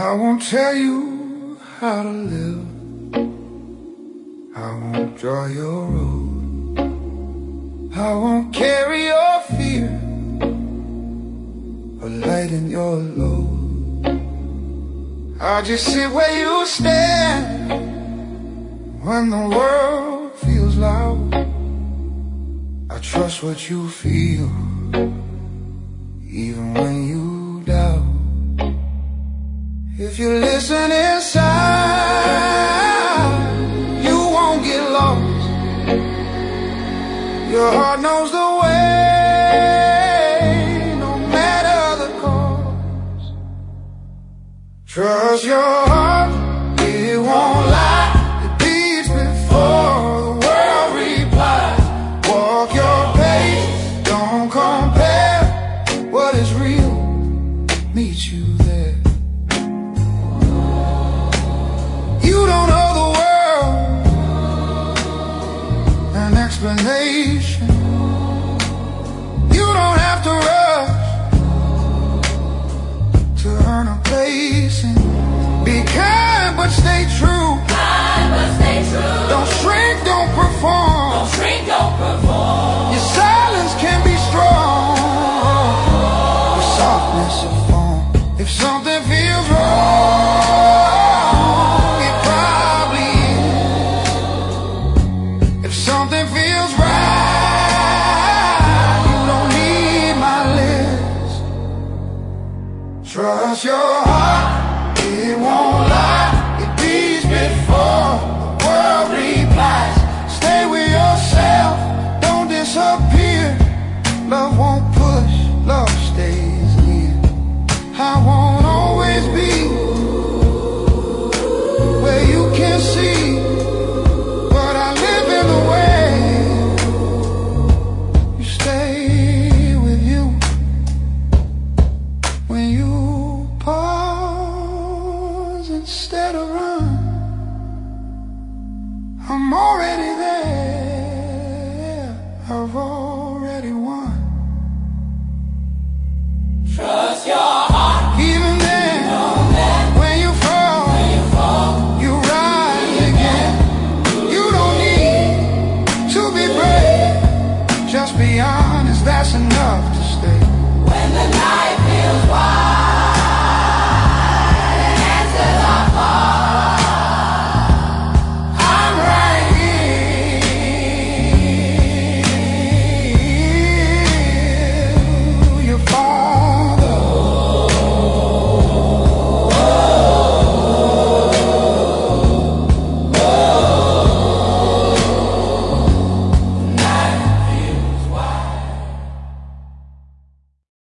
I won't tell you how to live. I won't draw your road. I won't carry your fear or lighten your load. I'll just sit where you stand when the world feels loud. I trust what you feel, even when you doubt. If you listen inside, you won't get lost. Your heart knows the way, no matter the cost. Trust your heart, it won't lie. It beats before the world replies. Walk your pace, don't compare. What is real meets you there. You don't owe the world an explanation. You don't have to rush to earn a place. And be kind but stay true. Kind but stay true. Don't shrink, don't perform. Don't shrink, don't perform. Your silence can be strong. Your softness a form. If something feels wrong, it probably is. If something feels right, you don't need my list. Trust your heart, it won't lie. It beats before the world replies. Stay with yourself, don't disappear. Love won't push, love stays near. I won't always be where you can see, but I live in the way you stay with you. When you pause instead of run, I'm already there.